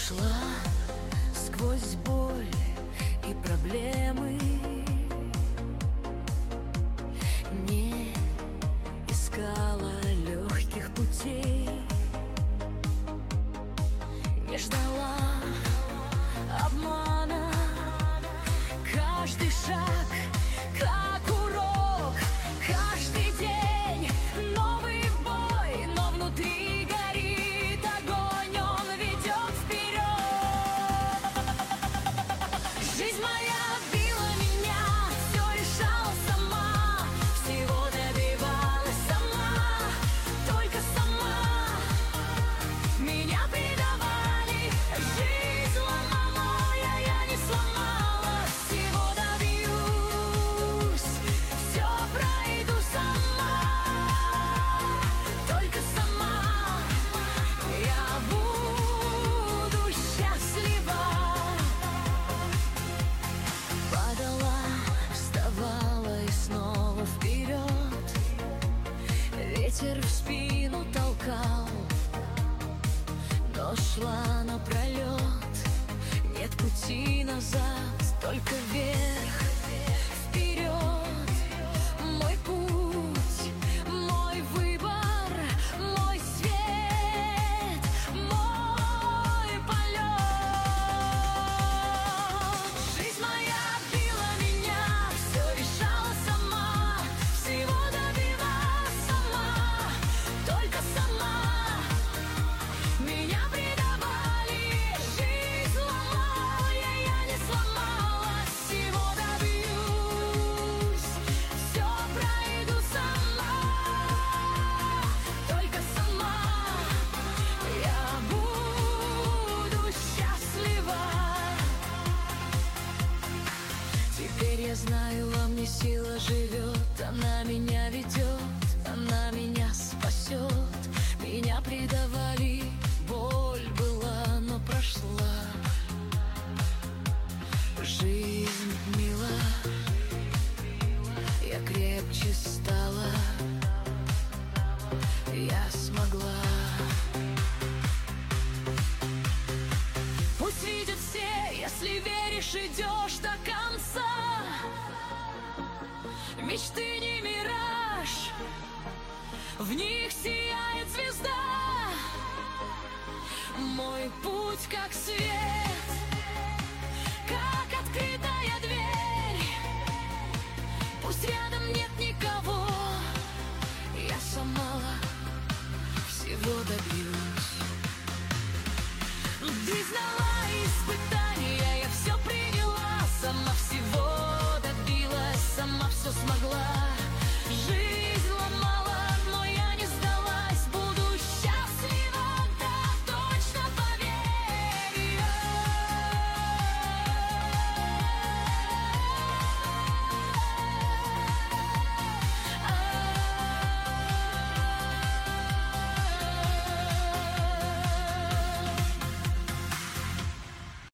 шла сквозь боль и проблемы, не искала легких путей, не ждала обмана. Каждый шаг как урок, каждый день новый бой, но внутри горит огонь, он ведет вперед. Жизнь моя била меня, все решала сама, всего добивалась сама, только сама. Меня предавали, жизнь ломала, я не сломала. Всего добьюсь, все пройду сама, только сама. Я буду счастлива. Падала, вставала и снова вперед. Ветер в спину толкал, но шла напролет. Нет пути назад, только вверх, вперед. Мой путь, мой выбор, мой свет, мой полет. Жизнь моя била меня, все решала сама, всего добивалась сама, только сама. Меня предавали, жизнь ломала, я не сломала. Всего добьюсь, все пройду сама, только сама. Я буду счастлива. Теперь я знаю, во мне сила живет, она меня ведет, она меня спасет. Меня предавали, боль была, но прошла. Жизнь мила, я крепче стала, я смогла. Пусть видят все, если веришь, идешь до конца. Мечты не мираж, в них сияет звезда. Мой путь как свет, как открытая дверь. Пусть рядом нет никого, я сама всего добьюсь. Ты знала испытания, я все приняла, сама всего добилась, сама все смогла.